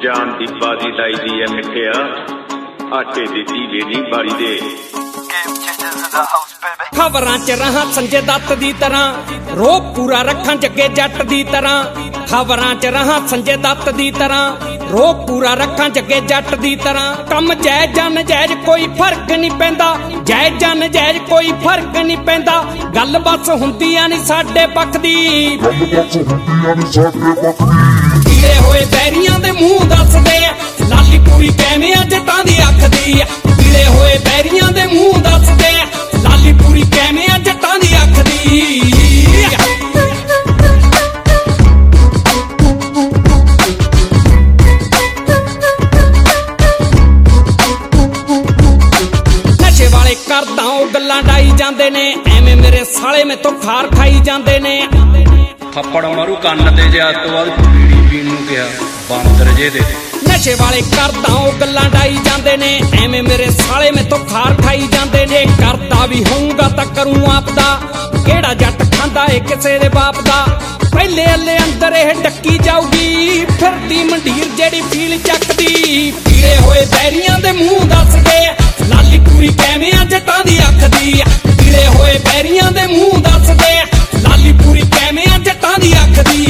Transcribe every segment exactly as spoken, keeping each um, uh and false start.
जान दी बाजी लाई दी है मिठिया आटे दी दीवे नी बारी दे खबरां च रहां संजय दत्त दी तरह रोब पूरा रखां जगे जट दी तरह खबरां च रहां संजय दत्त दी तरह रोब पूरा रखां जगे जट दी तरह कम जायज जन जायज कोई फर्क नहीं पैंदा जायज जन जायज कोई फर्क नहीं पैंदा गल बस हुंदियां नी साडे पक्ख दी कीड़े होए बैरियां दे मूंह दसदे लाली पूरी कैवें जटां दी अख दी कीड़े होए बैरियां दे मूंह दसदे लाली पूरी कैवें जटां दी अख दी नशे वाले करदा ओ गल्लां डाई जांदे ने एवें मेरे साले में तो खार खाई जांदे ने थप्पड़ मारू कंन ते जे अज तो बाद बीड़ी पीण नूं किहा बांदर जे दे नशे वाले करदा ओ गल्लां डाई जांदे ने एवें मेरे साले में तो खार खाई जांदे ने करदा भी होऊंगा तां करूं आपदा केड़ा जट खांदा ए किसे दे बाप दा पहले अल्ले अंदर एह डक्की जाऊगी फिरदी मंडीर जेड़ी फील चकदी कीड़े होए बैरियां दे मूंह दसदे लाली पूरी कैवें जटां दी अख दी कीड़े होए बैरियां दे मूंह दसदे लाली पूरी कैवें जटां दी अख दी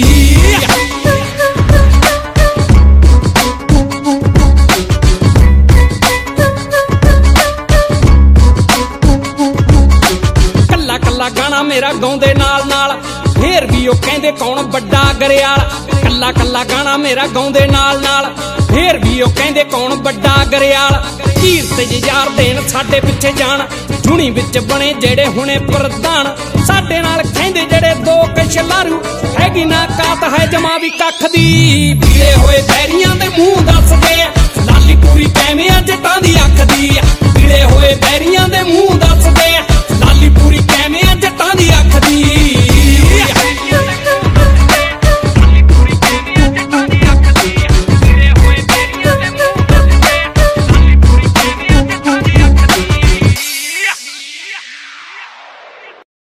गाना मेरा गाउंदे नाल नाल फिर भी ओ कहंदे कौन बड़ा गरेयाल कल्ला कल्ला गाना मेरा गाउंदे नाल नाल फिर भी ओ कहंदे कौन बड़ा गरेयाल हीर ते यार देन साडे पिछे जान जुनी विच बने जेड़े हुणे प्रधान साडे नाल कहंदे जेड़े दो कछलारू हैगी ना कात है जमा भी कख दी पीड़े होए बैरियां दे मूंह दसदे लाली पूरी कैवें जटां दी अख दी पीड़े होए बैरियां दे मूंह